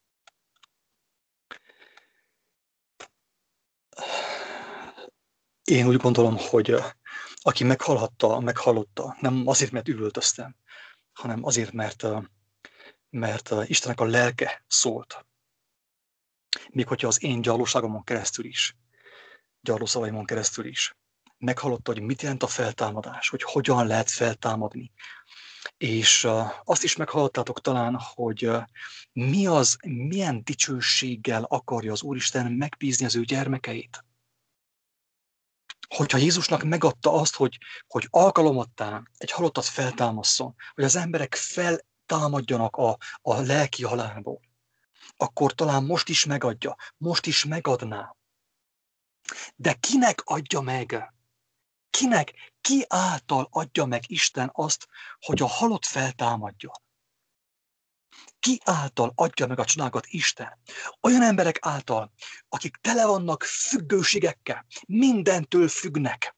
Én úgy gondolom, hogy aki meghallhatta, meghallotta, nem azért, mert üvöltöztem, hanem azért, mert, mert Istennek a lelke szólt. Még hogyha az én gyarlóságomon keresztül is, gyarlószavaimon keresztül is, meghallotta, hogy mit jelent a feltámadás, hogy hogyan lehet feltámadni. És azt is meghallottátok talán, hogy mi az, milyen dicsőséggel akarja az Úristen megbízni az ő gyermekeit. Hogyha Jézusnak megadta azt, hogy, hogy alkalomattán egy halottat feltámasszon, hogy az emberek feltámadjanak a, a lelki halálból, akkor talán most is megadja, most is megadná. De kinek adja meg? Kinek, ki által adja meg Isten azt, hogy a halott feltámadjon? Ki által adja meg a csodákat Isten? Olyan emberek által, akik tele vannak függőségekkel, mindentől függnek.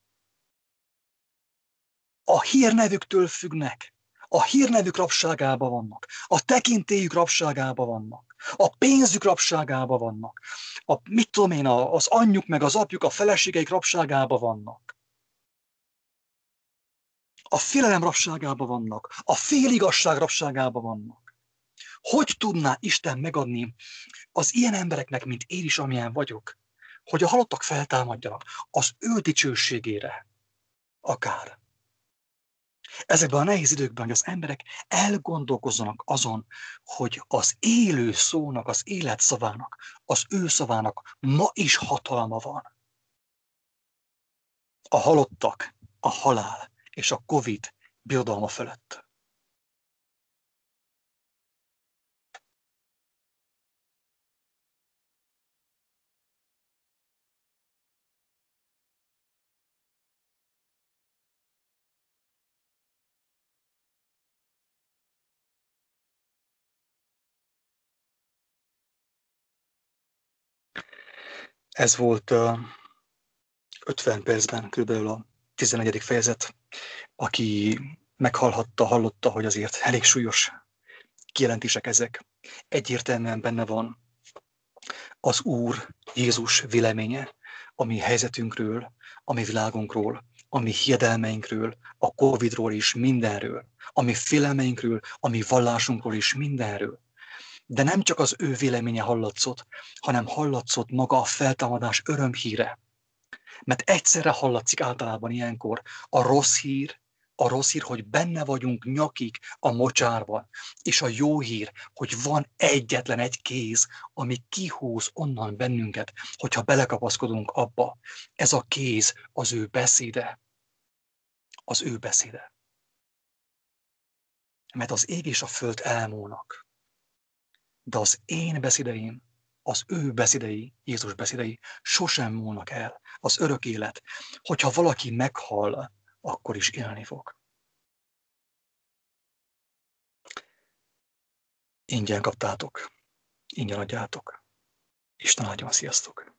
A hírnevüktől függnek. A hírnevük rabságában vannak. A tekintélyük rabságában vannak. A pénzük rabságában vannak. A, mit tudom én, az anyjuk meg az apjuk, a feleségeik rabságában vannak. A félelem rabságában vannak. A féligasság rabságában vannak. Hogy tudná Isten megadni az ilyen embereknek, mint én is, amilyen vagyok, hogy a halottak feltámadjanak az ő dicsőségére akár. Ezekben a nehéz időkben, hogy az emberek elgondolkozzanak azon, hogy az élő szónak, az élet szavának, az ő szavának ma is hatalma van. A halottak, a halál és a Covid birodalma fölött. Ez volt uh, ötven percben körülbelül a tizennegyedik fejezet. Aki meghallhatta, hallotta, hogy azért elég súlyos kijelentések ezek. Egyértelműen benne van az Úr Jézus véleménye a mi helyzetünkről, a mi világunkról, a mi hiedelmeinkről, a Covidról is, mindenről, a mi félelmeinkről, a mi vallásunkról is, mindenről. De nem csak az ő véleménye hallatszott, hanem hallatszott maga a feltámadás örömhíre. Mert egyszerre hallatszik általában ilyenkor a rossz hír, a rossz hír, hogy benne vagyunk nyakig a mocsárban, és a jó hír, hogy van egyetlen egy kéz, ami kihúz onnan bennünket, hogyha belekapaszkodunk abba. Ez a kéz az ő beszéde. Az ő beszéde. Mert az ég és a föld elmúlnak. De az én beszédeim, az ő beszédei, Jézus beszédei sosem múlnak el. Az örök élet. Hogyha valaki meghal, akkor is élni fog. Ingyen kaptátok, ingyen adjátok. Isten áldjon, sziasztok!